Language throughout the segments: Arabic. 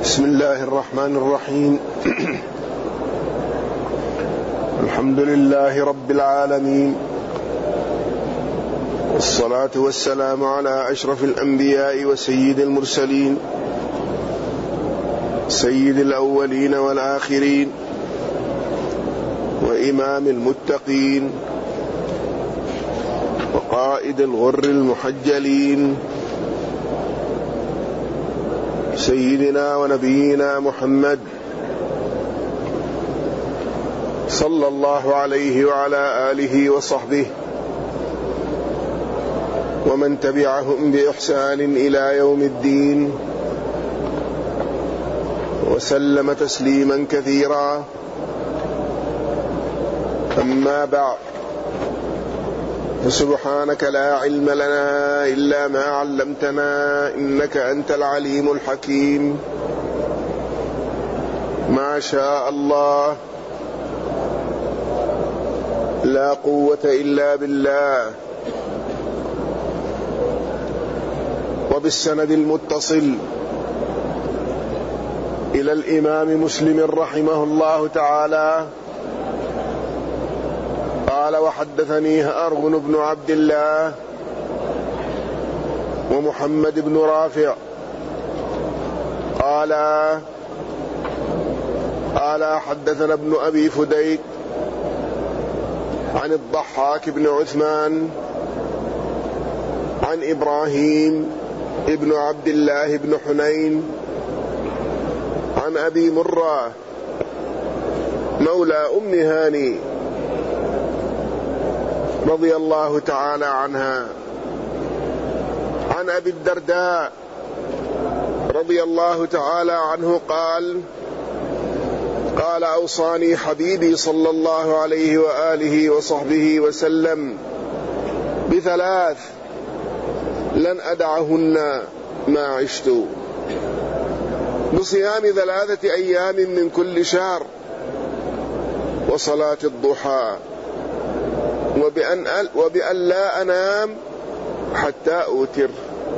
بسم الله الرحمن الرحيم. الحمد لله رب العالمين، والصلاة والسلام على أشرف الأنبياء وسيد المرسلين، سيد الأولين والآخرين، وإمام المتقين، وقائد الغر المحجلين، سيدنا ونبينا محمد صلى الله عليه وعلى آله وصحبه ومن تبعهم بإحسان إلى يوم الدين، وسلم تسليما كثيرا. أما بعد، فسبحانك لا علم لنا إلا ما علمتنا، إنك أنت العليم الحكيم. ما شاء الله، لا قوة إلا بالله. وبالسند المتصل إلى الإمام مسلم رحمه الله تعالى قال: وحدثني هارون بن عبد الله ومحمد بن رافع قال حدثنا ابن أبي فديك عن الضحاك بن عثمان عن إبراهيم ابن عبد الله بن حنين عن أبي مرة مولى أم هاني رضي الله تعالى عنها عن أبي الدرداء رضي الله تعالى عنه قال: أوصاني حبيبي صلى الله عليه وآله وصحبه وسلم بثلاث لن أدعهن ما عشت: بصيام 3 أيام من كل شهر، وصلاة الضحى، وبأن لا أنام حتى أوتر.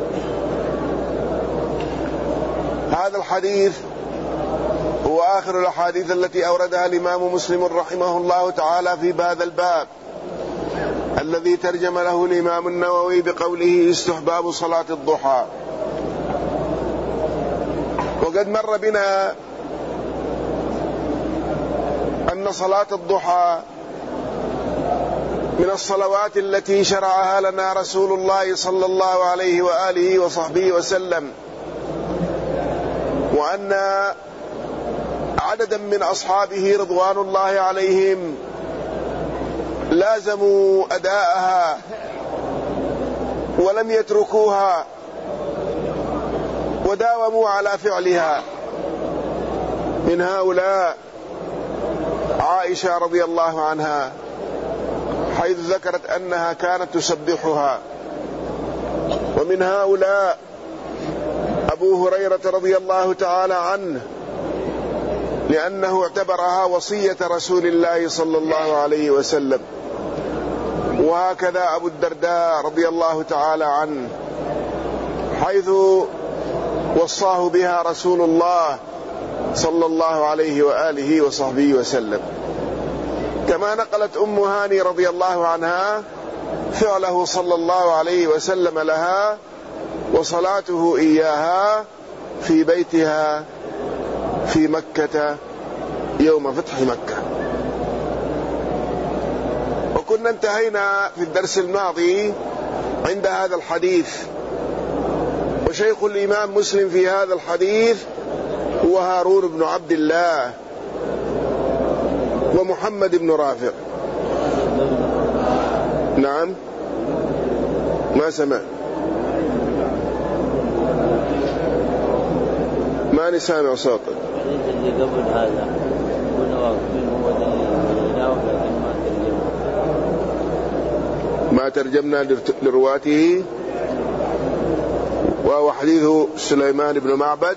هذا الحديث هو آخر الأحاديث التي أوردها الإمام مسلم رحمه الله تعالى في هذا الباب الذي ترجم له الإمام النووي بقوله: استحباب صلاة الضحى. وقد مر بنا أن صلاة الضحى من الصلوات التي شرعها لنا رسول الله صلى الله عليه وآله وصحبه وسلم، وأن عددا من أصحابه رضوان الله عليهم لازموا أداءها ولم يتركوها وداوموا على فعلها. من هؤلاء عائشة رضي الله عنها، حيث ذكرت أنها كانت تسبحها. ومن هؤلاء أبو هريرة رضي الله تعالى عنه، لأنه اعتبرها وصية رسول الله صلى الله عليه وسلم. وهكذا أبو الدرداء رضي الله تعالى عنه، حيث وصاه بها رسول الله صلى الله عليه وآله وصحبه وسلم. كما نقلت أم هاني رضي الله عنها فعله صلى الله عليه وسلم لها وصلاته إياها في بيتها في مكة يوم فتح مكة. وكنا انتهينا في الدرس الماضي عند هذا الحديث، وشيخ الإمام مسلم في هذا الحديث هو هارون بن عبد الله ومحمد بن رافع. نعم، ما سمع، ما نسامع صوتك. اللي قبل هذا كنا واقفين هو لكن ما ترجمنا لرواته، وهو حديث سليمان بن معبد.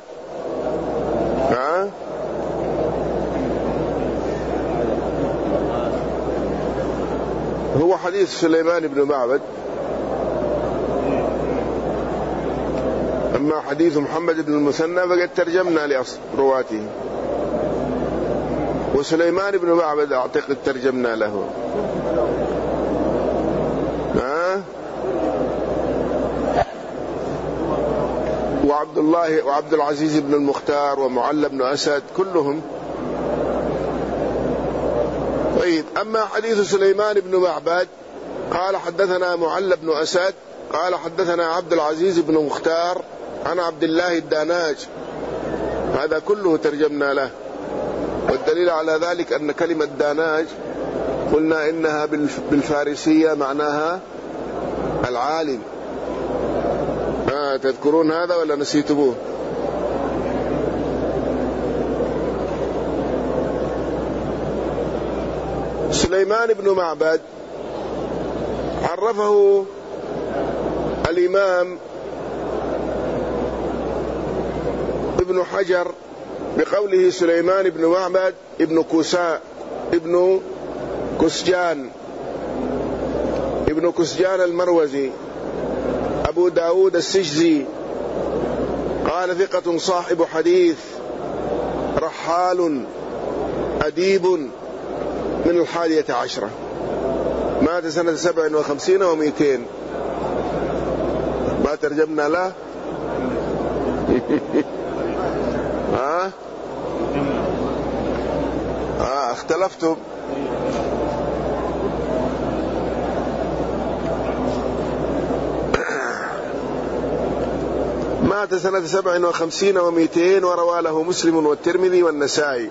هو حديث سليمان بن معبد. أما حديث محمد بن المثنى فقد ترجمنا لأصل رواته، وسليمان بن معبد أعتقد ترجمنا له. وعبد العزيز بن المختار ومعلى بن أسد كلهم. طيب، أما حديث سليمان بن معبد قال حدثنا معلى بن أسد قال حدثنا عبد العزيز بن المختار عن عبد الله الداناج، هذا كله ترجمنا له. والدليل على ذلك أن كلمة داناج قلنا إنها بالفارسية معناها العالم. تذكرون هذا ولا نسيتموه؟ سليمان بن معبد عرفه الإمام ابن حجر بقوله سليمان بن معبد ابن كسجان المروزي أبو داود السجزي، قال ثقة صاحب حديث رحال أديب من 11، مات سنة 57 و200. ما ترجمنا له. اختلفتم. مات سنة 57 و200 وروى له مسلم والترمذي والنسائي.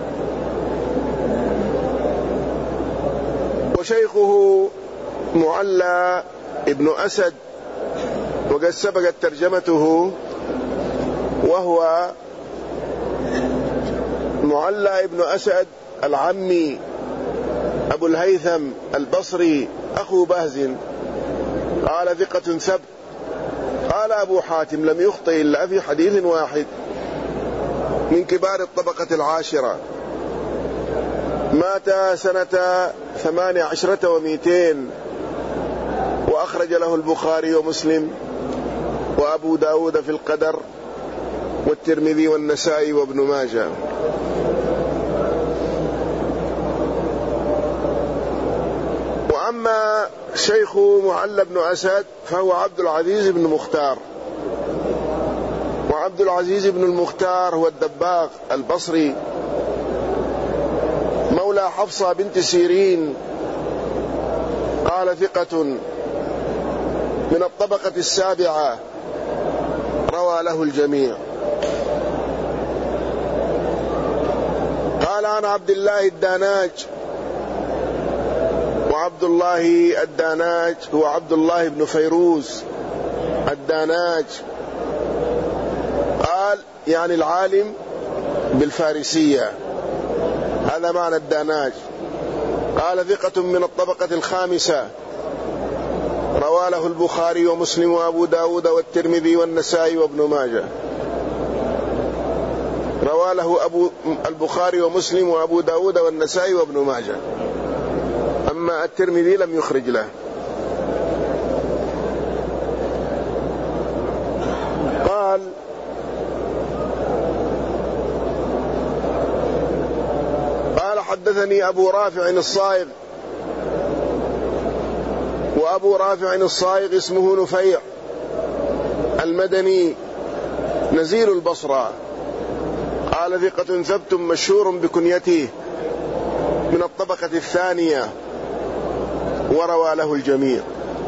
وشيخه معلى ابن أسد، وقد سبقت ترجمته، وهو معلى ابن أسد العمي أبو الهيثم البصري أخو بهز، قال ثقة ثبت. قال أبو حاتم لم يخطئ إلا في حديث واحد، من كبار الطبقة العاشرة، مات سنة 18 و200، وأخرج له البخاري ومسلم وأبو داود في القدر والترمذي والنسائي وابن ماجه. وأما شيخ معلى بن أسد فهو عبد العزيز بن المختار، وعبد العزيز بن المختار هو الدباغ البصري مولى حفصة بنت سيرين، قال ثقة من الطبقة السابعة، روى له الجميع. قال عن عبد الله الداناج، وعبد الله الداناج هو عبد الله بن فيروز الداناج، قال يعني العالم بالفارسية، هذا معنى الداناج. قال ثقة من الطبقة الخامسة، روى له البخاري ومسلم وأبو داود والترمذي والنسائي وابن ماجه. روى له البخاري ومسلم وأبو داود والنسائي وابن ماجه، أما الترمذي لم يخرج له. قال حدثني أبو رافع الصائغ، وأبو رافع الصائغ اسمه نفيع المدني نزيل البصرة، قال ثقة ثبت مشهور بكنيته، من الطبقة الثانية، وروى له الجميع.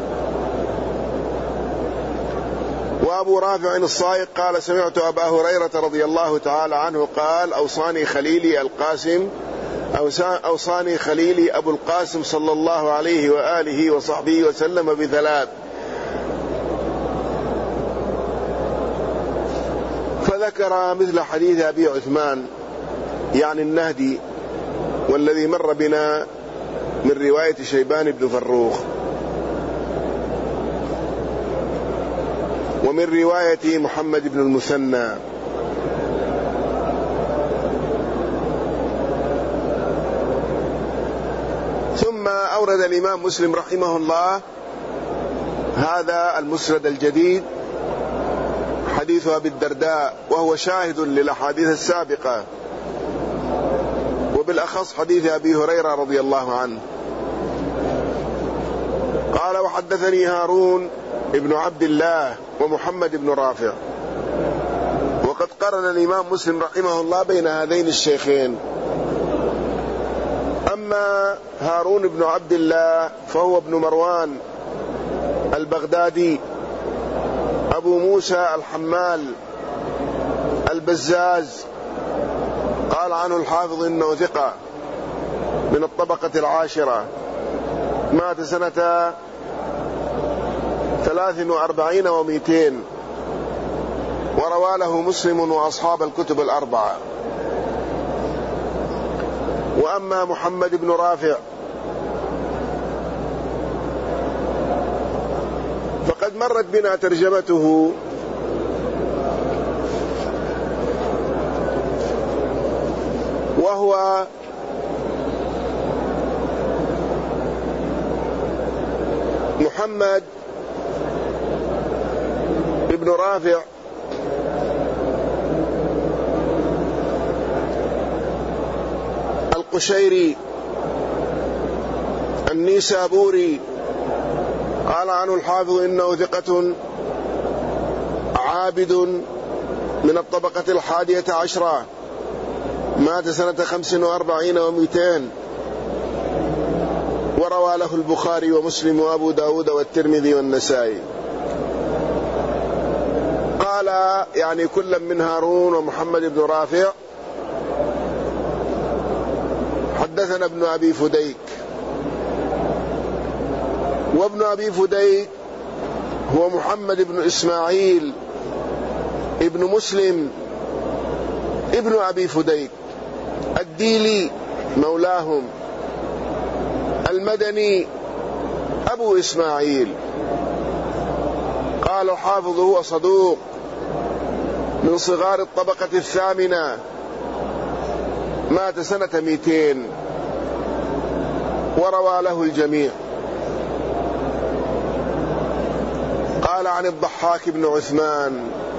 وأبو رافع الصائغ قال سمعت أبا هريرة رضي الله تعالى عنه قال أوصاني خليلي القاسم أوصاني خليلي أبو القاسم صلى الله عليه وآله وصحبه وسلم بثلاث، فذكر مثل حديث أبي عثمان يعني النهدي، والذي مر بنا من رواية شيبان بن فروخ، ومن رواية محمد بن المثنى. ثم أورد الإمام مسلم رحمه الله هذا المسند الجديد، حديث أبي الدرداء، وهو شاهد للأحاديث السابقة، وبالأخص حديث أبي هريرة رضي الله عنه. قال: وحدثني هارون ابن عبد الله ومحمد بن رافع. وقد قرن الإمام مسلم رحمه الله بين هذين الشيخين. أما هارون بن عبد الله فهو ابن مروان البغدادي أبو موسى الحمال البزاز، قال عنه الحافظ إنه ثقة من الطبقة العاشرة، مات سنة 43 و200، وروى له مسلم وأصحاب الكتب الأربعة. وأما محمد بن رافع فقد مرت بنا ترجمته، وهو محمد بن رافع القشيري النيسابوري، قال عنه الحافظ إنه ثقة عابد من الطبقة 11، مات سنة 45 و200، وروى له البخاري ومسلم وأبو داود والترمذي والنسائي. قال يعني كل من هارون ومحمد بن رافع حدثنا ابن أبي فديك. وابن أبي فديك هو محمد بن إسماعيل ابن مسلم ابن أبي فديك الديلي مولاهم المدني أبو إسماعيل. قال الحافظ هو صدوق من صغار الطبقة 8، مات سنة 200، وروى له الجميع. قال عن الضحاك بن عثمان.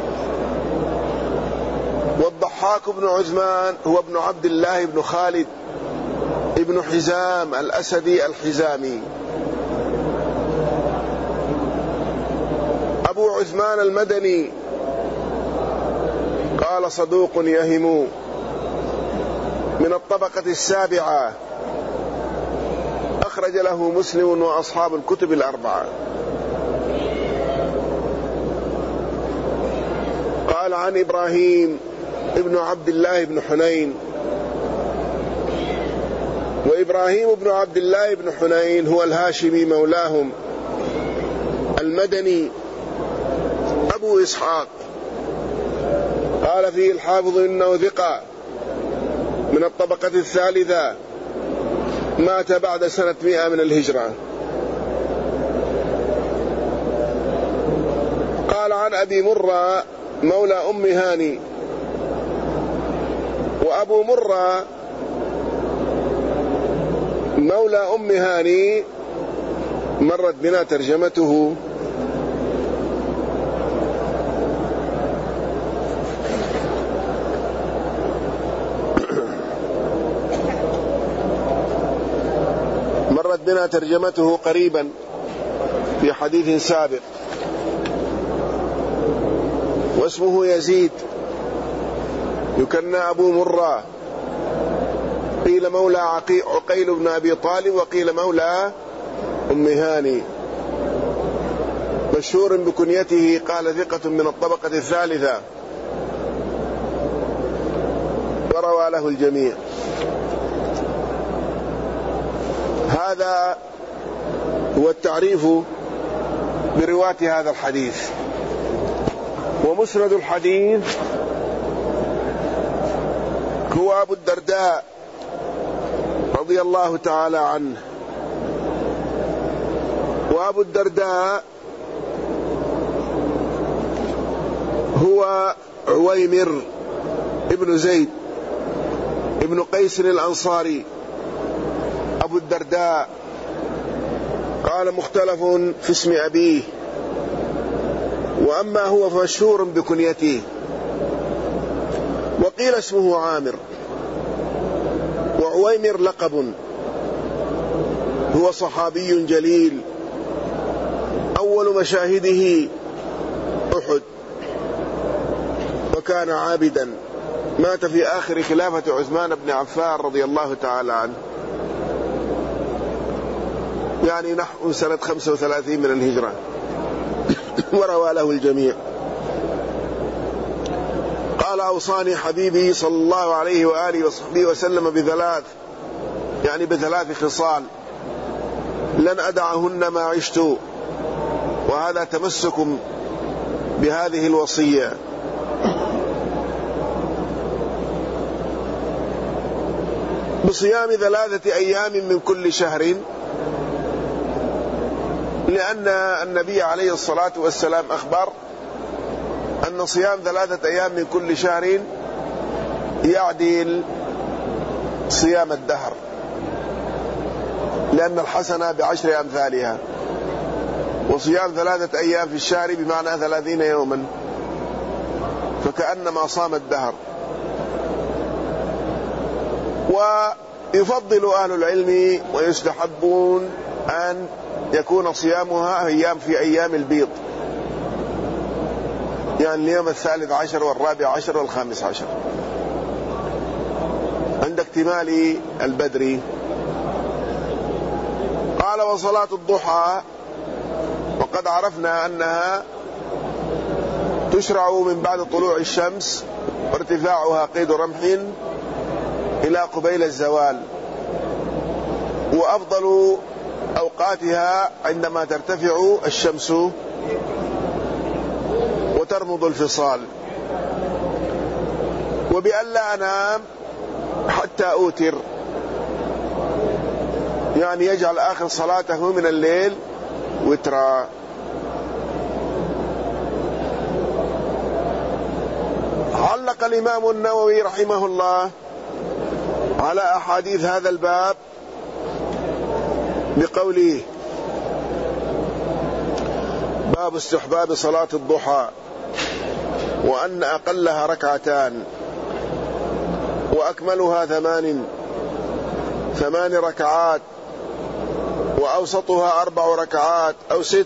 والضحاك بن عثمان هو ابن عبد الله بن خالد ابن حزام الأسدي الحزامي أبو عثمان المدني. قال صدوق يهم، من الطبقة 7، أخرج له مسلم وأصحاب الكتب الأربعة. قال عن إبراهيم ابن عبد الله بن حنين. وإبراهيم بن عبد الله بن حنين هو الهاشمي مولاهم المدني أبو إسحاق. قال فيه الحافظ إنه ثقة من الطبقة 3، مات بعد سنة 100 من الهجرة. قال عن أبي مرة مولى أم هاني. وأبو مرة مولى أم هاني مرت بنا ترجمته. مرت بنا ترجمته قريبا في حديث سابق، واسمه يزيد يكنى أبو مرة، قيل مولى عقيل بن أبي طالب، وقيل مولى أم هاني، مشهور بكنيته. قال ثقة من الطبقة 3، وروى له الجميع. هذا هو التعريف برواة هذا الحديث. ومسند الحديث هو أبو الدرداء رضي الله تعالى عنه. وأبو الدرداء هو عويمر ابن زيد ابن قيس الأنصاري أبو الدرداء. قال مختلف في اسم أبيه، وأما هو فمشهور بكنيته، وقيل اسمه عامر، وعويمر لقب. هو صحابي جليل، أول مشاهده أحد، وكان عابدا، مات في آخر خلافة عثمان بن عفان رضي الله تعالى عنه، يعني نحو سنة 35 من الهجرة، وروى له الجميع. قال: أوصاني حبيبي صلى الله عليه وآله وصحبه وسلم بثلاث، يعني بثلاث خصال لن أدعهن ما عشت، وهذا تمسك بهذه الوصية. بصيام 3 أيام من كل شهر، لأن النبي عليه الصلاة والسلام أخبر أن صيام 3 أيام من كل شهر يعدل صيام الدهر، لأن الحسنة ب10 أمثالها، وصيام 3 أيام في الشهر بمعنى 30 يوما، فكأنما صام الدهر. ويفضل أهل العلم ويستحبون أن يكون صيامها في أيام البيض، يعني اليوم 13 و14 و15 عند اكتمال البدر. قال: وصلاة الضحى، وقد عرفنا أنها تشرع من بعد طلوع الشمس وارتفاعها قيد رمح إلى قبيل الزوال، وأفضل أوقاتها عندما ترتفع الشمس وترمض الفصال. وبأن لا أنام حتى أوتر، يعني يجعل آخر صلاته من الليل وترا. علق الإمام النووي رحمه الله على أحاديث هذا الباب بقوله: باب استحباب صلاة الضحى، وأن أقلها 2 وأكملها 8 ركعات، وأوسطها 4 ركعات أو 6،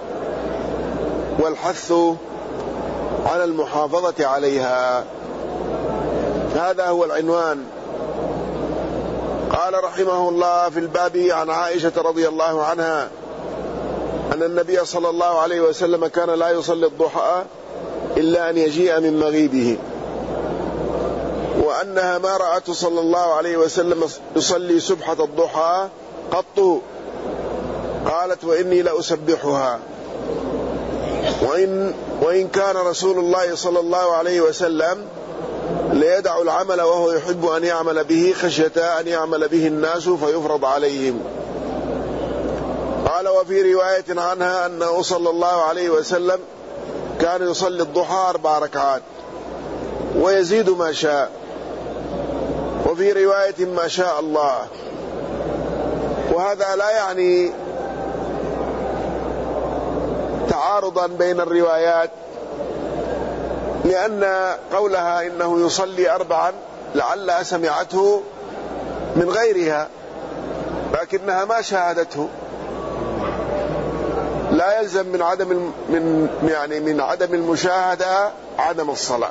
والحث على المحافظة عليها. هذا هو العنوان. قال رحمه الله في الباب عن عائشة رضي الله عنها أن النبي صلى الله عليه وسلم كان لا يصلي الضحى إلا أن يجيء من مغيبه، وأنها ما رأته صلى الله عليه وسلم يصلي سبحة الضحى قط. قالت: وإني لأسبحها. وإن كان رسول الله صلى الله عليه وسلم ليدع العمل وهو يحب أن يعمل به خشية أن يعمل به الناس فيفرض عليهم. قال: وفي رواية عنها أنه صلى الله عليه وسلم كان يصلي الضحى 4 ركعات ويزيد ما شاء، وفي رواية ما شاء الله. وهذا لا يعني تعارضا بين الروايات، لأن قولها إنه يصلي 4 لعلها سمعته من غيرها، لكنها ما شاهدته. لا يلزم من عدم المشاهدة عدم الصلاة.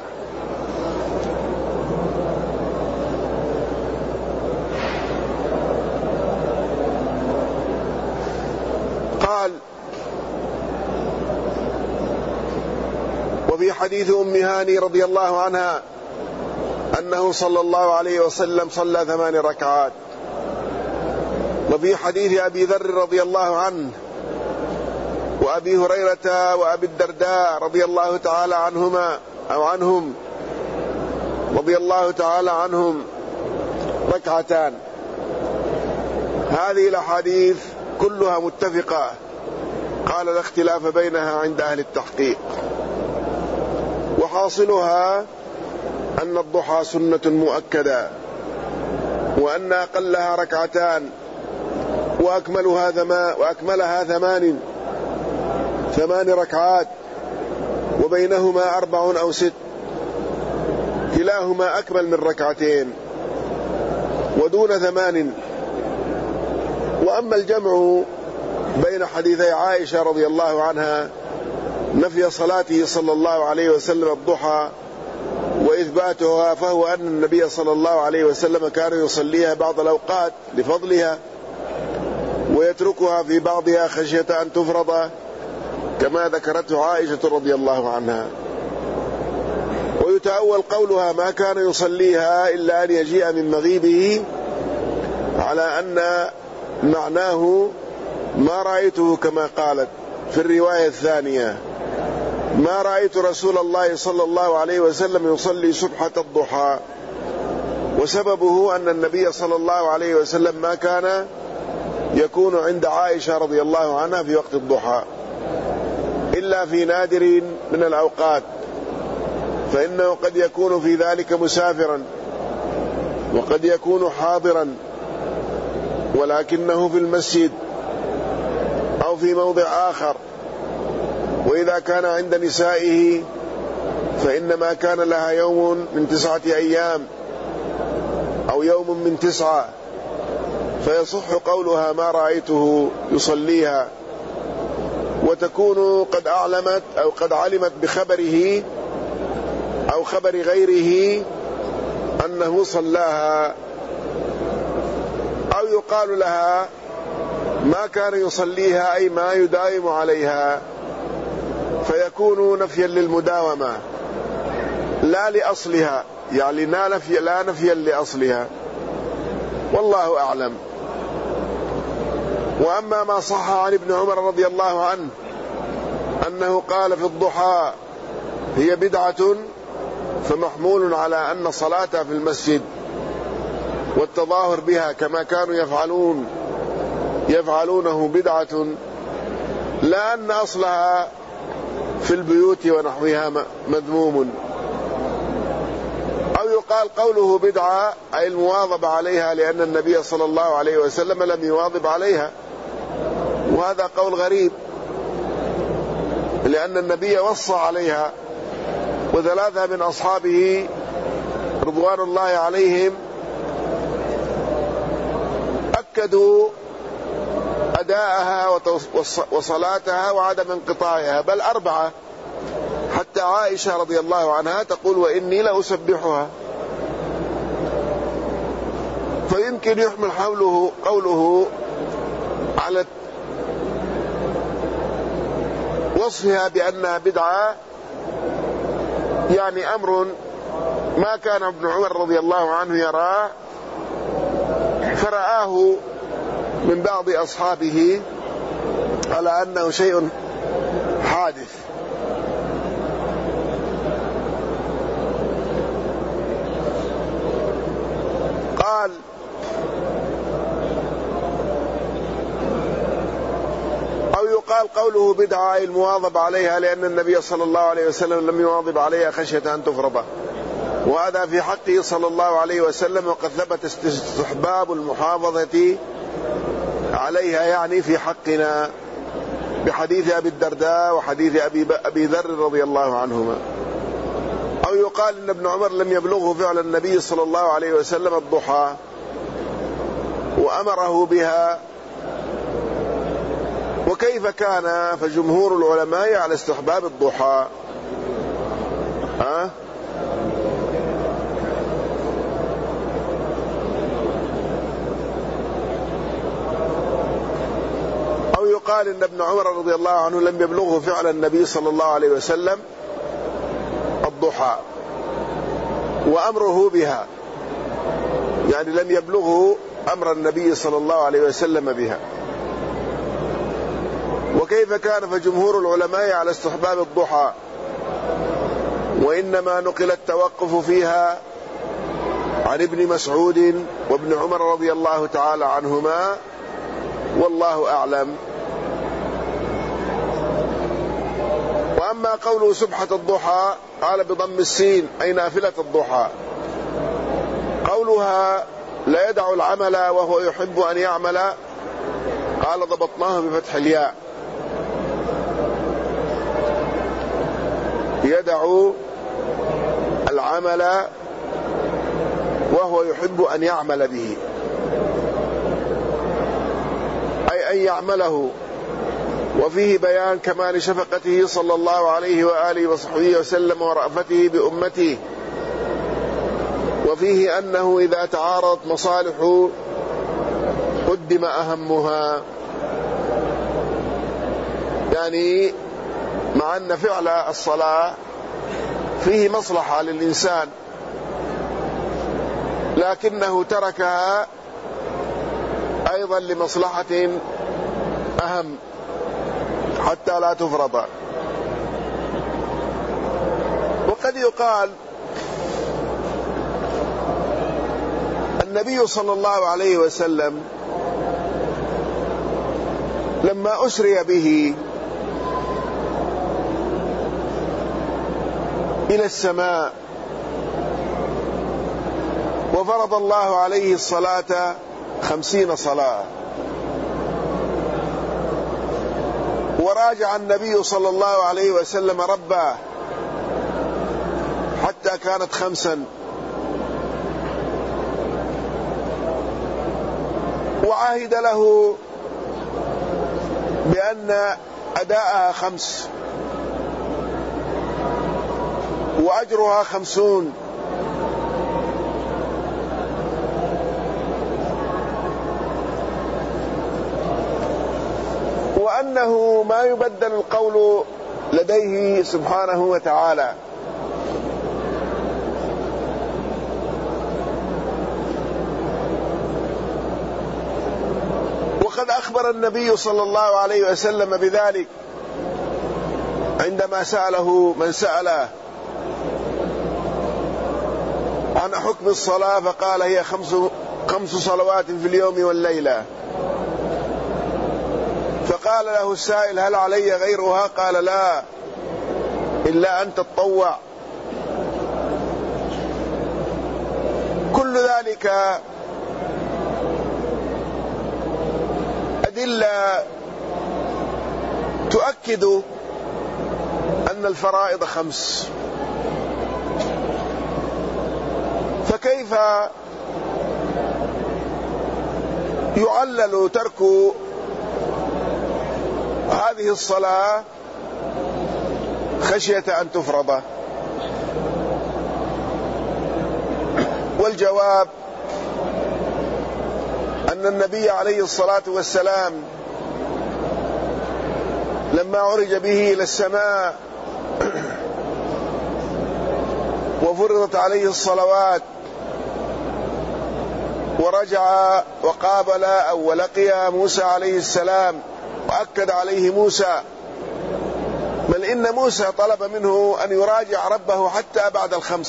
قال: وفي حديث أم هاني رضي الله عنها أنه صلى الله عليه وسلم صلى 8 ركعات. وفي حديث أبي ذر رضي الله عنه وأبي هريرة وأبي الدرداء رضي الله تعالى عنهما أو عنهم رضي الله تعالى عنهم 2. هذه الأحاديث كلها متفقة، قال: لا اختلاف بينها عند أهل التحقيق. وحاصلها أن الضحى سنة مؤكدة، وأن أقلها 2 وأكملها 8 ركعات، وبينهما 4 أو 6، كلاهما أكمل من ركعتين ودون 8. وأما الجمع بين حديثي عائشة رضي الله عنها نفي صلاته صلى الله عليه وسلم الضحى وإثباتها، فهو أن النبي صلى الله عليه وسلم كان يصليها بعض الأوقات لفضلها ويتركها في بعضها خشية أن تفرض كما ذكرته عائشة رضي الله عنها. ويتأول قولها ما كان يصليها إلا أن يجيء من مغيبه على أن معناه ما رأيته كما قالت في الرواية الثانية: ما رأيت رسول الله صلى الله عليه وسلم يصلي سبحة الضحى. وسببه أن النبي صلى الله عليه وسلم ما كان يكون عند عائشة رضي الله عنها في وقت الضحى إلا في نادر من الأوقات، فإنه قد يكون في ذلك مسافرا وقد يكون حاضرا ولكنه في المسجد أو في موضع آخر. وإذا كان عند نسائه فإنما كان لها يوم من 9 أيام أو يوم من 9، فيصح قولها ما رأيته يصليها، وتكون قد أعلمت أو قد علمت بخبره أو خبر غيره أنه صلاها. أو يقال لها ما كان يصليها أي ما يداوم عليها، فيكون نفيا للمداومة لا لأصلها، يعني لا نفيا لأصلها، والله أعلم. وأما ما صح عن ابن عمر رضي الله عنه أنه قال في الضحى هي بدعة، فمحمول على أن صلاتها في المسجد والتظاهر بها كما كانوا يفعلونه بدعة، لا أن أصلها في البيوت ونحوها مذموم. أو يقال قوله بدعة أي المواظبة عليها، لأن النبي صلى الله عليه وسلم لم يواظب عليها، وهذا قول غريب لأن النبي وصى عليها، وثلاثة من أصحابه رضوان الله عليهم أكدوا أداءها وصلاتها وعدم انقطاعها، بل 4، حتى عائشة رضي الله عنها تقول وإني لأسبحها. فيمكن يحمل قوله على وصفها بأنها بدعة، يعني أمر ما كان ابن عمر رضي الله عنه يراه فرآه من بعض أصحابه على أنه شيء حادث. قال أو يقال قوله بدعة المواظب عليها، لأن النبي صلى الله عليه وسلم لم يواظب عليها خشية أن تفرض، وهذا في حقه صلى الله عليه وسلم. وقد ثبت استحباب المحافظة عليها يعني في حقنا بحديث أبي الدرداء وحديث أبي ذر رضي الله عنهما. أو يقال إن ابن عمر لم يبلغه فعل النبي صلى الله عليه وسلم الضحى وأمره بها. وكيف كان؟ فجمهور العلماء على استحباب الضحى. أو يقال إن ابن عمر رضي الله عنه لم يبلغه فعل النبي صلى الله عليه وسلم الضحى وأمره بها، يعني لم يبلغه أمر النبي صلى الله عليه وسلم بها. وكيف كان؟ فجمهور العلماء على استحباب الضحى، وإنما نقل التوقف فيها عن ابن مسعود وابن عمر رضي الله تعالى عنهما، والله أعلم. وأما قوله سبحة الضحى قال بضم السين أي نافلة الضحى. قولها لا يدع العمل وهو يحب أن يعمل قال ضبطناه بفتح الياء. يدع العمل وهو يحب أن يعمل به، أي أن يعمله. وفيه بيان كمال شفقته صلى الله عليه وآله وصحبه وسلم ورأفته بأمته. وفيه أنه إذا تعارضت مصالح قدم أهمها، يعني مع أن فعل الصلاة فيه مصلحة للإنسان، لكنه تركها أيضا لمصلحة أهم حتى لا تفرض. وقد يقال النبي صلى الله عليه وسلم لما أسري به إلى السماء وفرض الله عليه الصلاة 50 صلاة، وراجع النبي صلى الله عليه وسلم ربه حتى كانت 5، وعاهد له بأن أداءها 5 وأجرها 50، وأنه ما يبدل القول لديه سبحانه وتعالى. وقد أخبر النبي صلى الله عليه وسلم بذلك عندما سأله من سأله عن حكم الصلاة فقال هي 5 صلوات في اليوم والليلة. فقال له السائل هل علي غيرها؟ قال لا، إلا أن تتطوع. كل ذلك أدلة تؤكد أن الفرائض 5. فكيف يعلل ترك هذه الصلاة خشية أن تفرض؟ والجواب أن النبي عليه الصلاة والسلام لما عرج به إلى السماء وفرضت عليه الصلوات ورجع وقابل أو ولقي موسى عليه السلام وأكد عليه موسى، بل إن موسى طلب منه أن يراجع ربه حتى بعد 5،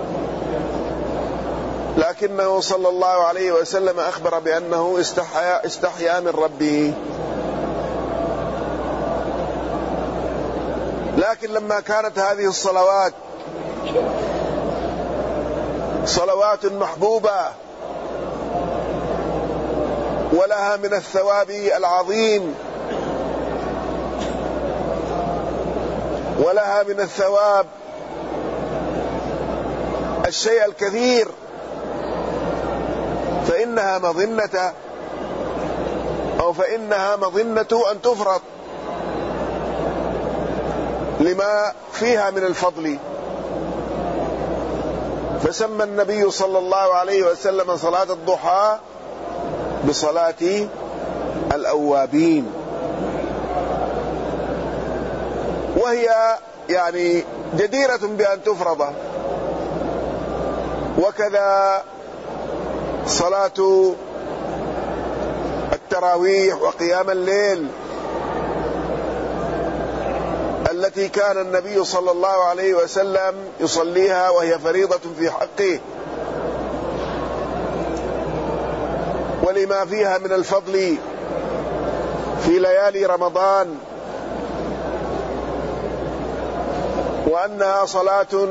لكنه صلى الله عليه وسلم أخبر بأنه استحيا من ربه. لكن لما كانت هذه الصلوات صلوات محبوبة ولها من الثواب العظيم ولها من الثواب الشيء الكثير، فإنها مظنة أن تفرض لما فيها من الفضل. فسمى النبي صلى الله عليه وسلم صلاة الضحى بصلاة الأوابين، وهي يعني جديرة بأن تفرض. وكذا صلاة التراويح وقيام الليل التي كان النبي صلى الله عليه وسلم يصليها وهي فريضة في حقه، ولما فيها من الفضل في ليالي رمضان، وأنها صلاة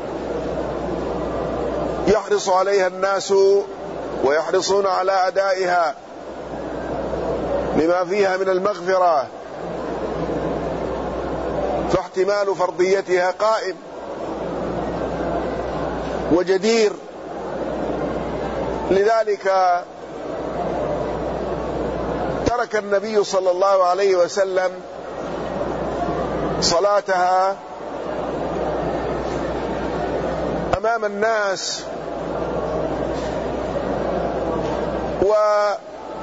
يحرص عليها الناس ويحرصون على أدائها لما فيها من المغفرة. واحتمال فرضيتها قائم وجدير. لذلك ترك النبي صلى الله عليه وسلم صلاتها أمام الناس، وكان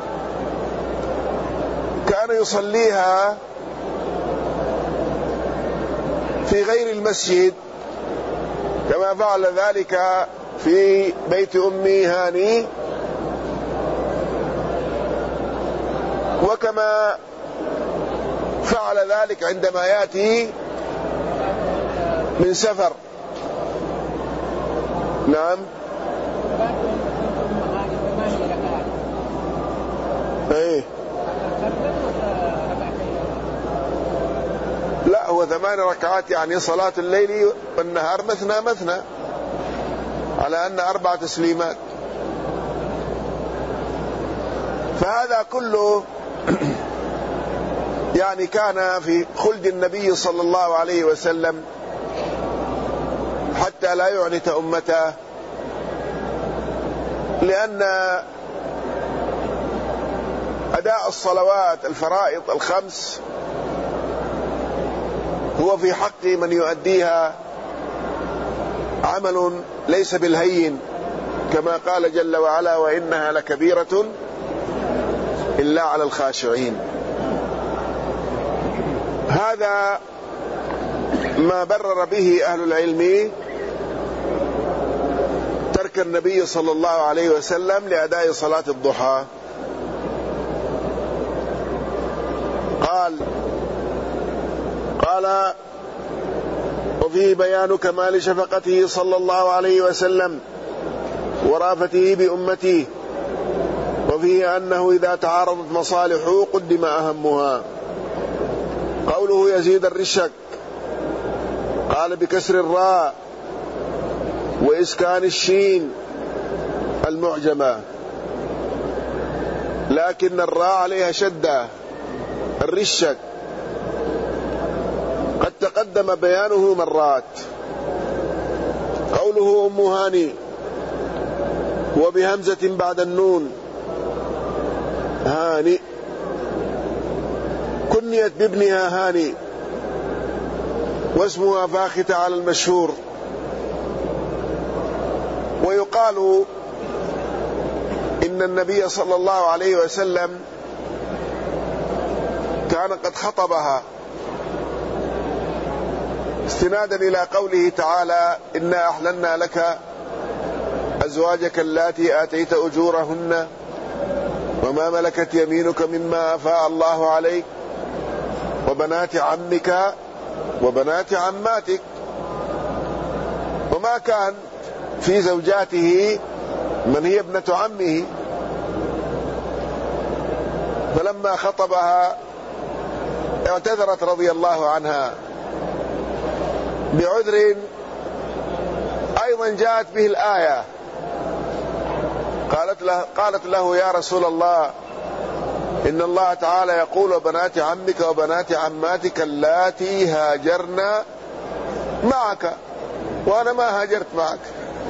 يصليها في غير المسجد كما فعل ذلك في بيت أم هاني، وكما فعل ذلك عندما يأتي من سفر. نعم. ايه لا، هو 8 ركعات، يعني صلاة الليل والنهار مثنى مثنى، على أن 4 تسليمات. فهذا كله يعني كان في خلد النبي صلى الله عليه وسلم حتى لا يعنت أمته، لأن أداء الصلوات الفرائض ال5 هو في حق من يؤديها عمل ليس بالهين، كما قال جل وعلا: وإنها لكبيرة إلا على الخاشعين. هذا ما برر به أهل العلم ترك النبي صلى الله عليه وسلم لأداء صلاة الضحى. قال وفيه بيان كمال شفقته صلى الله عليه وسلم ورافته بأمته، وفيه أنه إذا تعارضت مصالح قدم أهمها. قوله يزيد الرشك، قال بكسر الراء وإسكان الشين المعجمة، لكن الراء عليها شدة، الرشك قد تقدم بيانه مرات. قوله أم هاني وبهمزة بعد النون هاني، كنيت بابنها هاني واسمها فاختة على المشهور. ويقال إن النبي صلى الله عليه وسلم كان قد خطبها استنادا إلى قوله تعالى: إنا أحللنا لك أزواجك اللاتي آتيت أجورهن وما ملكت يمينك مما أفاء الله عليك وبنات عمك وبنات عماتك. وما كان في زوجاته من هي ابنة عمه، فلما خطبها اعتذرت رضي الله عنها بعذر أيضا جاءت به الآية. قالت له: يا رسول الله، إن الله تعالى يقول: وبنات عمك وبنات عماتك اللاتي هاجرن معك، وأنا ما هاجرت معك،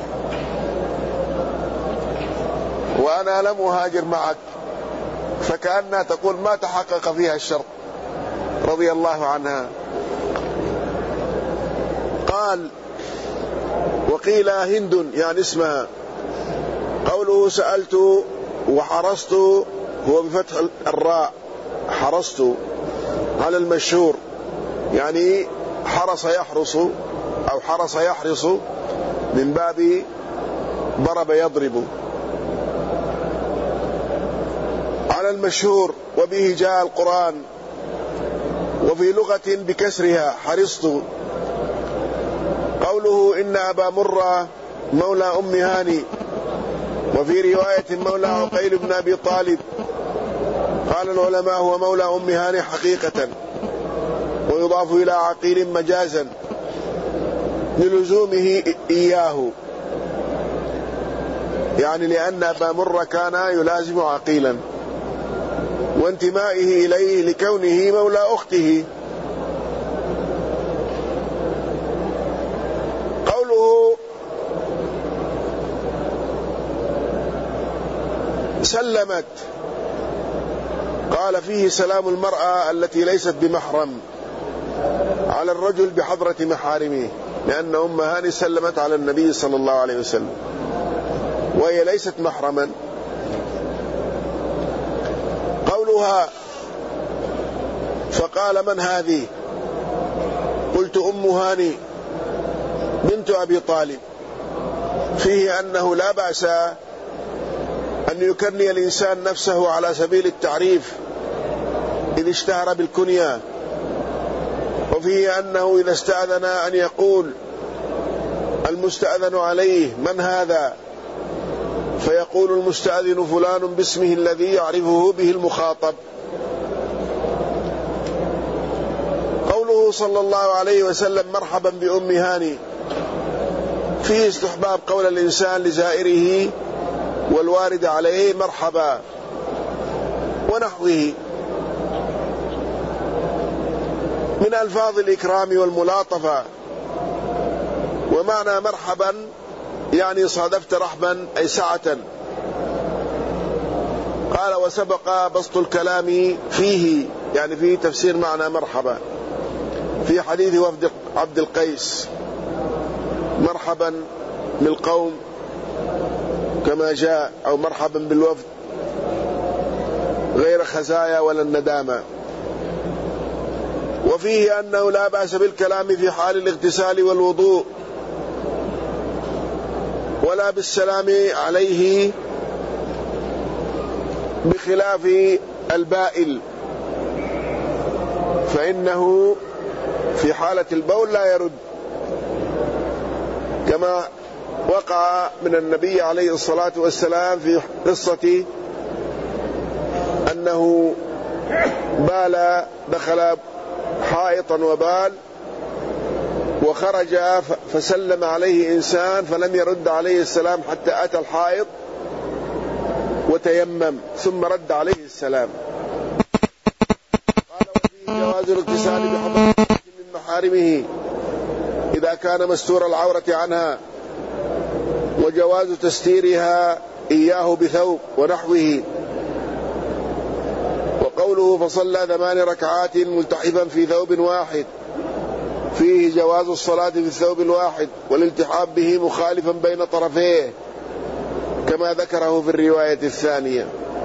وأنا لم أهاجر معك. فكأنها تقول ما تحقق فيها الشرط، رضي الله عنها. قال: وقيل هند يعني اسمها. قوله سألت وحرصت هو بفتح الراء، حرصت على المشهور، يعني حرص يحرص أو حرص يحرص من باب ضرب يضرب، على المشهور. وبه جاء القرآن. وفي لغة بكسرها حرصت. قوله إن أبا مرة مولى أم هاني، وفي رواية مولى عقيل بن أبي طالب. قال العلماء هو مولى أم هاني حقيقة، ويضاف إلى عقيل مجازا للزومه إياه، يعني لأن أبا مرة كان يلازم عقيلا، وانتمائه إليه لكونه مولى أخته. سلمت، قال فيه سلام المرأة التي ليست بمحرم على الرجل بحضرة محارمه، لأن أم هاني سلمت على النبي صلى الله عليه وسلم وهي ليست محرما. قولها فقال من هذه؟ قلت أم هاني بنت أبي طالب، فيه أنه لا بأس أن يكني الإنسان نفسه على سبيل التعريف إذ اشتهر بالكنية، وفيه أنه إذا استأذن أن يقول المستأذن عليه من هذا، فيقول المستأذن فلان باسمه الذي يعرفه به المخاطب. قوله صلى الله عليه وسلم مرحبا بأم هاني، فيه استحباب قول الإنسان لزائره والوارد عليه مرحبا ونحوه من ألفاظ الإكرام والملاطفة. ومعنى مرحبا يعني صادفت رحبا أي سعة. قال وسبق بسط الكلام فيه، يعني فيه تفسير معنى مرحبا في حديث وفد عبد القيس، مرحبا بالقوم كما جاء، أو مرحبا بالوفد غير خزايا ولا الندامة. وفيه أنه لا بأس بالكلام في حال الاغتسال والوضوء، ولا بالسلام عليه بخلاف البائل، فإنه في حالة البول لا يرد، كما وقع من النبي عليه الصلاة والسلام في قصة أنه بال، دخل حائطا وبال وخرج فسلم عليه إنسان فلم يرد عليه السلام حتى أتى الحائط وتيمم ثم رد عليه السلام. قال وفيه جواز الاغتسال بحضرة من محارمه إذا كان مستور العورة عنها، وجواز تستيرها إياه بثوب ونحوه. وقوله فصلى 8 ركعات ملتحفا في ثوب واحد، فيه جواز الصلاة في الثوب الواحد والالتحاف به مخالفا بين طرفيه كما ذكره في الرواية الثانية.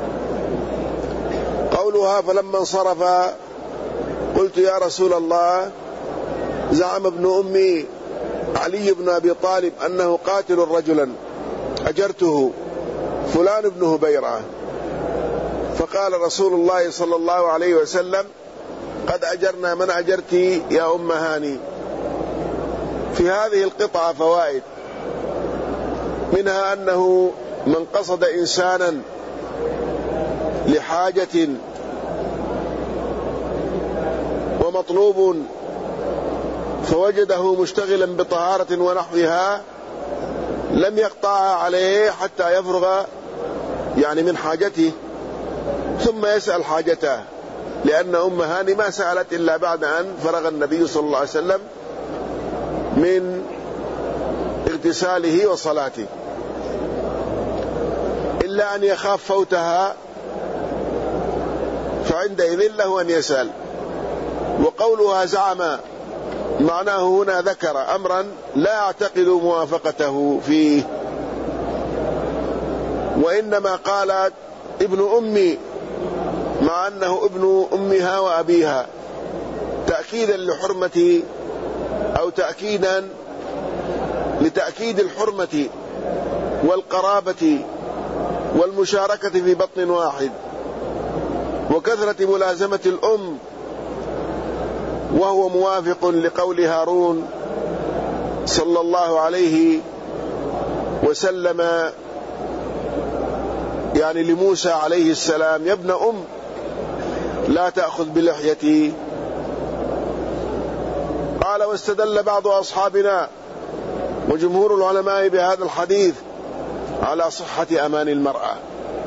قولها فلما انصرف قلت يا رسول الله زعم ابن أمي علي بن أبي طالب أنه قاتل رجلا أجرته فلان بن هبيرة، فقال رسول الله صلى الله عليه وسلم قد أجرنا من أجرت يا أم هاني. في هذه القطعة فوائد، منها أنه من قصد إنسانا لحاجة ومطلوب فوجده مشتغلا بطهارة ونحوها لم يقطعها عليه حتى يفرغ يعني من حاجته ثم يسأل حاجته، لأن أم هاني ما سألت إلا بعد أن فرغ النبي صلى الله عليه وسلم من اغتساله وصلاته، إلا أن يخاف فوتها فعندئذ له أن يسأل. وقولها زعم معناه هنا ذكر أمرا لا أعتقد موافقته فيه، وإنما قالت ابن أمي مع أنه ابن أمها وأبيها تأكيدا لحرمة أو تأكيدا لتأكيد الحرمة والقرابة والمشاركة في بطن واحد وكثرة ملازمة الأم، وهو موافق لقول هارون صلى الله عليه وسلم يعني لموسى عليه السلام يا ابن أم لا تأخذ بلحيتي. قال واستدل بعض أصحابنا وجمهور العلماء بهذا الحديث على صحة أمان المرأة،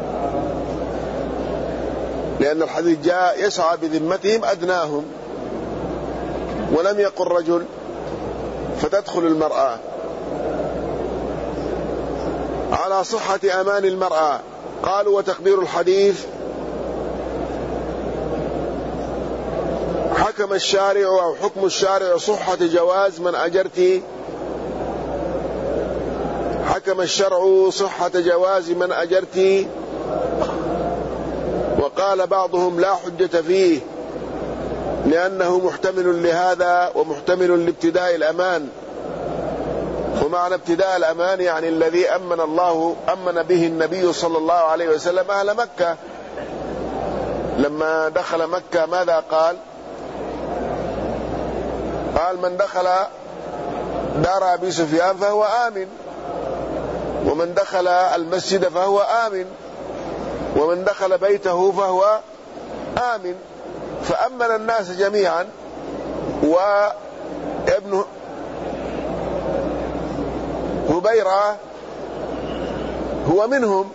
لأن الحديث جاء يسعى بذمتهم أدناهم ولم يقل رجل فتدخل المرأة، على على صحة أمان المرأة. قالوا وتقدير الحديث: حكم الشارع أو حكم الشارع صحة جواز من أجرت، حكم الشرع صحة جواز من أجرت. وقال بعضهم لا حجة فيه لأنه محتمل لهذا ومحتمل لابتداء الأمان. ومعنى ابتداء الأمان يعني الذي أمن به النبي صلى الله عليه وسلم أهل مكة. لما دخل مكة ماذا قال؟ قال: من دخل دار أبي سفيان فهو آمن، ومن دخل المسجد فهو آمن، ومن دخل بيته فهو آمن. فأمن الناس جميعا، وابن هبيرة هو منهم.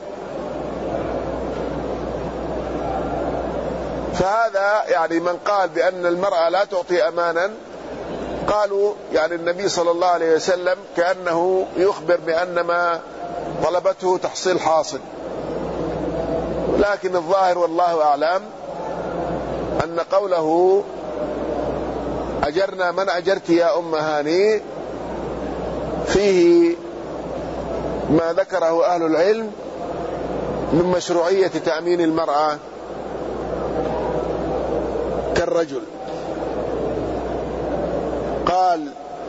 فهذا يعني من قال بأن المرأة لا تعطي أمانا، قالوا يعني النبي صلى الله عليه وسلم كأنه يخبر بأن ما طلبته تحصيل حاصل. لكن الظاهر والله أعلم أن قوله أجرنا من أجرت يا أم هاني فيه ما ذكره أهل العلم من مشروعية تأمين المرأة كالرجل. قال: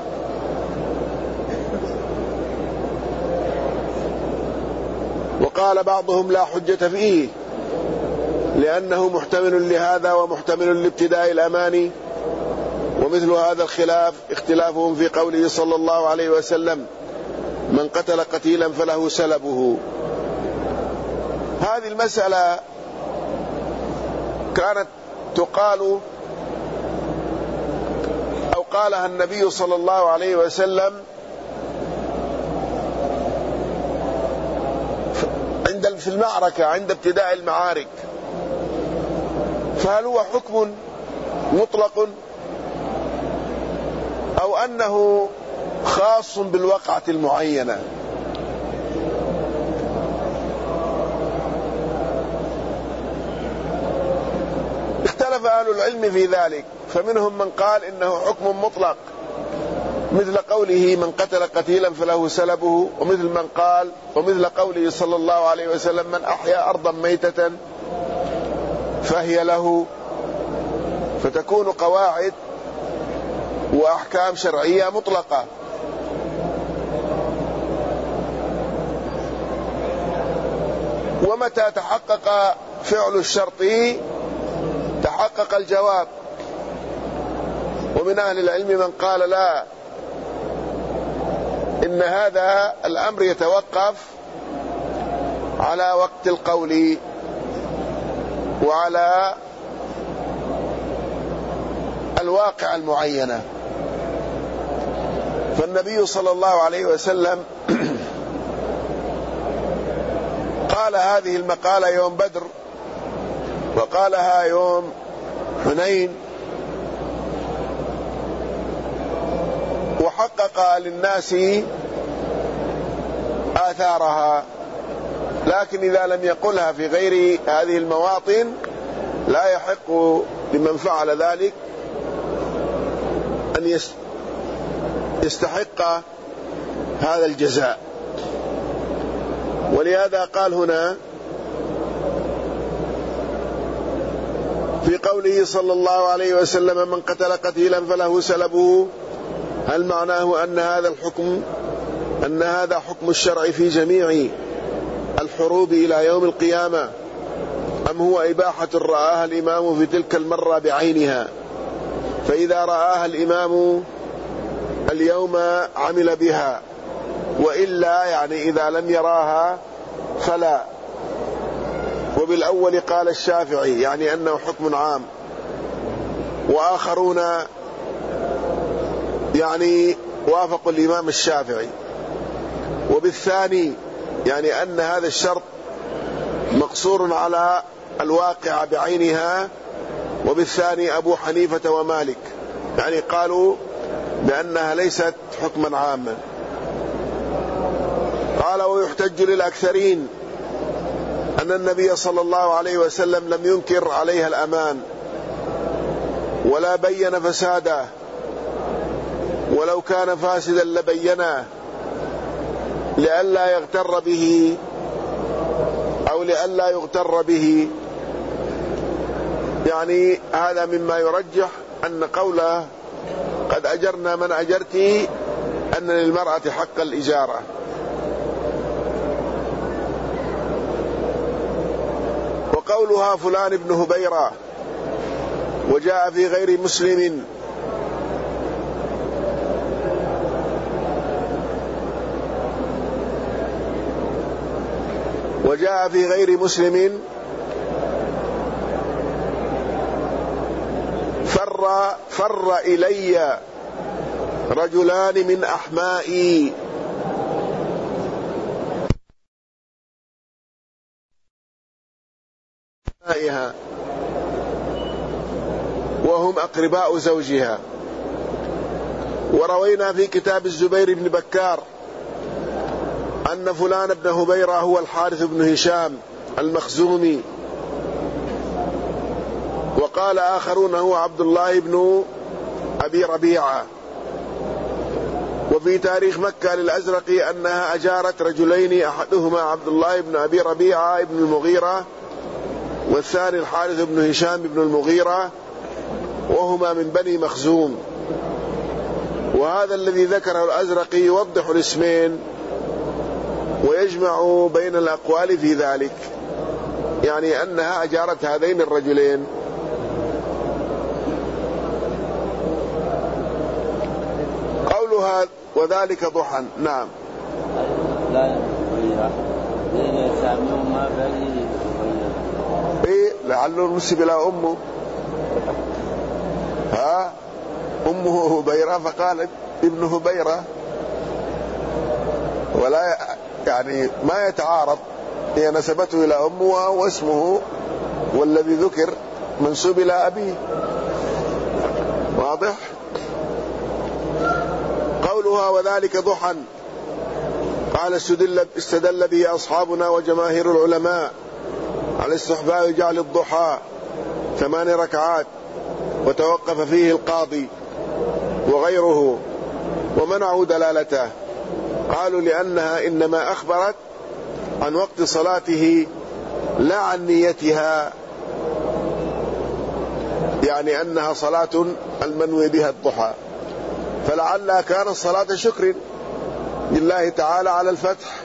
وقال بعضهم لا حجة فيه لأنه محتمل لهذا ومحتمل لابتداء الأمان. ومثل هذا الخلاف اختلافهم في قوله صلى الله عليه وسلم: من قتل قتيلا فله سلبه. هذه المسألة كانت تقال أو قالها النبي صلى الله عليه وسلم في المعركة عند ابتداء المعارك. فهل هو حكم مطلق أو أنه خاص بالوقعة المعينة؟ اختلف أهل العلم في ذلك، فمنهم من قال إنه حكم مطلق مثل قوله من قتل قتيلا فله سلبه، ومثل قوله صلى الله عليه وسلم من أحيا أرضا ميتة فهي له. فتكون قواعد وأحكام شرعية مطلقة. ومتى تحقق فعل الشرط تحقق الجواب. ومن أهل العلم من قال لا، إن هذا الأمر يتوقف على وقت القول وعلى الواقع المعينة. فالنبي صلى الله عليه وسلم قال هذه المقالة يوم بدر، وقالها يوم حنين، وحقق للناس آثارها. لكن إذا لم يقلها في غير هذه المواطن لا يحق لمن فعل ذلك أن يستحق هذا الجزاء. ولهذا قال هنا في قوله صلى الله عليه وسلم من قتل قتيلا فله سلبه، هل معناه أن هذا حكم الشرع في جميع الحروب إلى يوم القيامة، أم هو إباحة رآها الإمام في تلك المرة بعينها؟ فإذا رآها الإمام اليوم عمل بها، وإلا يعني إذا لم يراها فلا. وبالأول قال الشافعي يعني أنه حكم عام، وآخرون يعني وافقوا الإمام الشافعي. وبالثاني يعني أن هذا الشرط مقصور على الواقع بعينها. وبالثاني أبو حنيفة ومالك يعني قالوا بأنها ليست حكما عاما. قال ويحتج للأكثرين أن النبي صلى الله عليه وسلم لم ينكر عليها الأمان ولا بين فساده، ولو كان فاسدا لبيناه لئلا يغتر به أو لئلا يغتر به. يعني هذا مما يرجح أن قوله قد أجرنا من أجرت أن للمرأة حق الإجارة. وقولها فلان ابن هبيرة وجاء في غير مسلم فر إلي رجلان من أحمائي. وهم أقرباء زوجها. وروينا في كتاب الزبير بن بكار أن فلان بن هبيرة هو الحارث بن هشام المخزومي، وقال آخرون هو عبد الله بن أبي ربيعة. وفي تاريخ مكة للأزرقي أنها أجارت رجلين، أحدهما عبد الله بن أبي ربيعة بن المغيرة، والثاني الحارث بن هشام بن المغيرة، وهما من بني مخزوم. وهذا الذي ذكره الأزرقي يوضح الاسمين ويجمع بين الأقوال في ذلك، يعني أنها أجارت هذين الرجلين. قولها وذلك ضحى. نعم. لا لعله نسب إلى أمه. أمه هبيرة فقالت ابن هبيرة، ولا يعني ما يتعارض، هي نسبته إلى أمه واسمه والذي ذكر منسوب إلى أبيه. واضح؟ قولها وذلك ضحى قال استدل به أصحابنا وجماهير العلماء على استحباب جعل الضحى 8 ركعات، وتوقف فيه القاضي وغيره ومنعوا دلالته. قالوا لأنها إنما أخبرت عن وقت صلاته لا عن نيتها، يعني أنها صلاة المنوي بها الضحى، فلعلها كانت صلاة شكر لله تعالى على الفتح.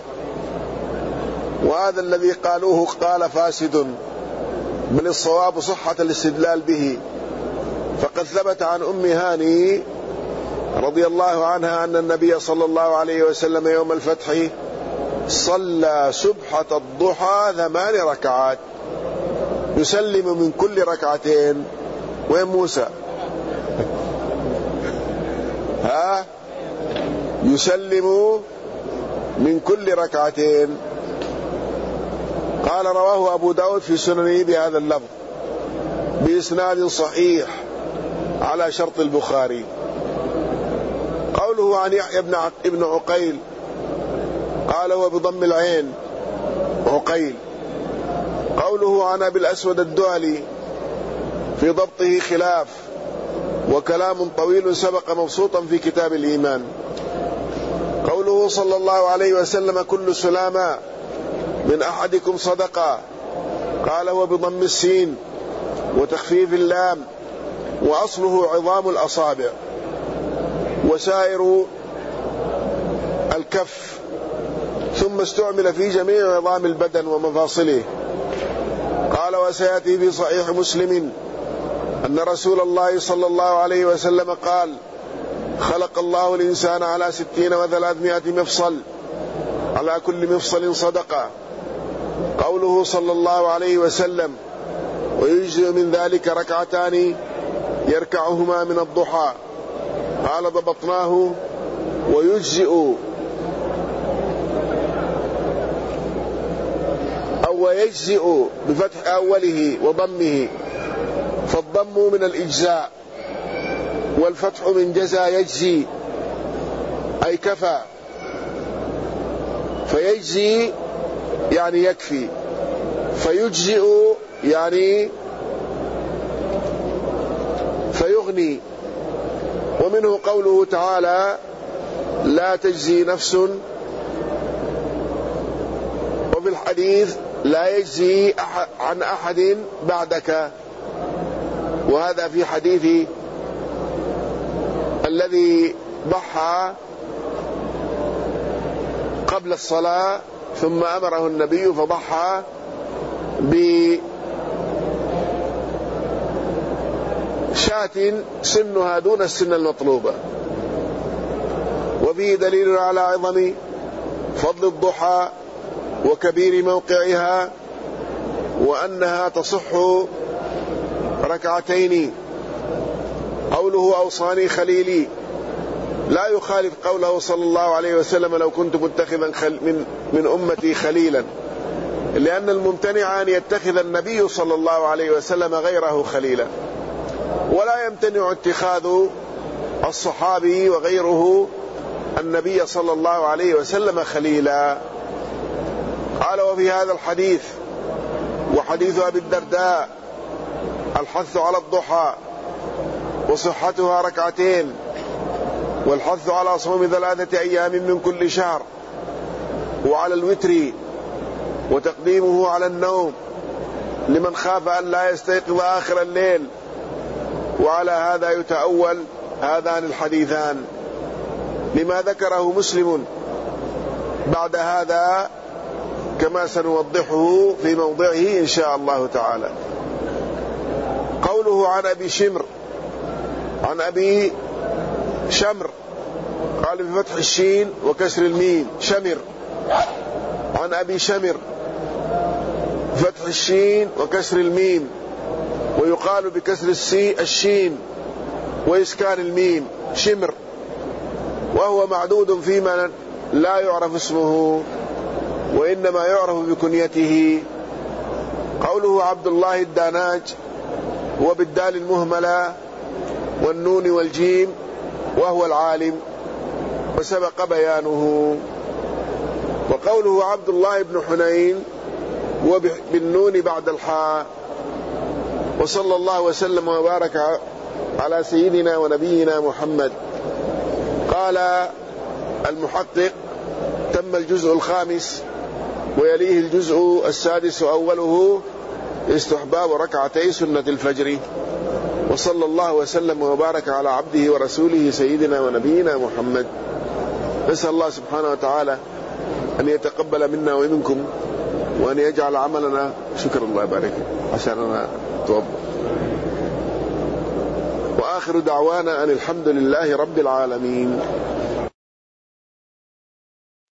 وهذا الذي قالوه قال فاسد، بل الصواب صحة الاستدلال به. فقد ثبت عن أم هاني رضي الله عنها أن النبي صلى الله عليه وسلم يوم الفتح صلى سبحة الضحى 8 ركعات يسلم من كل ركعتين. وين موسى؟ يسلم من كل ركعتين. قال رواه أبو داود في سننه بهذا اللفظ بإسناد صحيح على شرط البخاري. قوله عن يحيى بن عقيل قال هو بضم العين عقيل. قوله عن أبي الأسود الدؤلي في ضبطه خلاف، وكلام طويل سبق مبسوطا في كتاب الإيمان. قوله صلى الله عليه وسلم كل سلامة من أحدكم صدقة، قال هو بضم السين وتخفيف اللام، وأصله عظام الأصابع وسائر الكف، ثم استعمل في جميع عظام البدن ومفاصله. قال وسيأتي في صحيح مسلم أن رسول الله صلى الله عليه وسلم قال خلق الله الإنسان على 60 و300 مفصل، على كل مفصل صدقة. قوله صلى الله عليه وسلم ويجزئ من ذلك ركعتان يركعهما من الضحى، قال ضبطناه ويجزئ أو ويجزئ بفتح أوله وضمه، فالضم من الإجزاء والفتح من جزى يجزي أي كفى، فيجزي يعني يكفي، فيجزئ يعني فيغني. ومنه قوله تعالى: لا تجزي نفس، وفي الحديث: لا يجزي عن أحد بعدك. وهذا في حديث الذي ضحى قبل الصلاة ثم أمره النبي فضحى بشاة سنها دون السن المطلوبة. وفيه دليل على عظم فضل الضحى وكبير موقعها، وأنها تصح ركعتين. قوله: أوصاني خليلي، لا يخالف قوله صلى الله عليه وسلم: لو كنت متخذا من أمتي خليلا، لأن الممتنع أن يتخذ النبي صلى الله عليه وسلم غيره خليلا، ولا يمتنع اتخاذ الصحابي وغيره النبي صلى الله عليه وسلم خليلا. قال: وفي هذا الحديث وحديث أبي الدرداء الحث على الضحى وصحتها ركعتين، والحث على صوم 3 أيام من كل شهر، وعلى الوتر، وتقديمه على النوم لمن خاف أن لا يستيقظ آخر الليل. وعلى هذا يتأول هذان الحديثان لما ذكره مسلم بعد هذا، كما سنوضحه في موضعه إن شاء الله تعالى. قوله: عن أبي شمر، عن أبي شمر، قال بفتح الشين وكسر الميم شمر، عن أبي شمر فتح الشين وكسر الميم، ويقال بكسر الشين وإسكان الميم شمر، وهو معدود فيما لا يعرف اسمه وإنما يعرف بكنيته. قوله: عبد الله الداناج، وبالدال المهملة والنون والجيم، وهو العالم، وسبق بيانه. وقوله: عبد الله بن حنين، وبالنون بعد الحاء. وصلى الله وسلم وبارك على سيدنا ونبينا محمد. قال المحقق: تم الجزء الخامس، ويليه الجزء السادس أوله استحباب ركعتي سنة الفجر. وصلى الله وسلم وبارك على عبده ورسوله سيدنا ونبينا محمد. نسأل الله سبحانه وتعالى أن يتقبل منا ومنكم، وأن يجعل عملنا، شكر الله يبارك عشان أنا توضأ. وآخر دعوانا أن الحمد لله رب العالمين.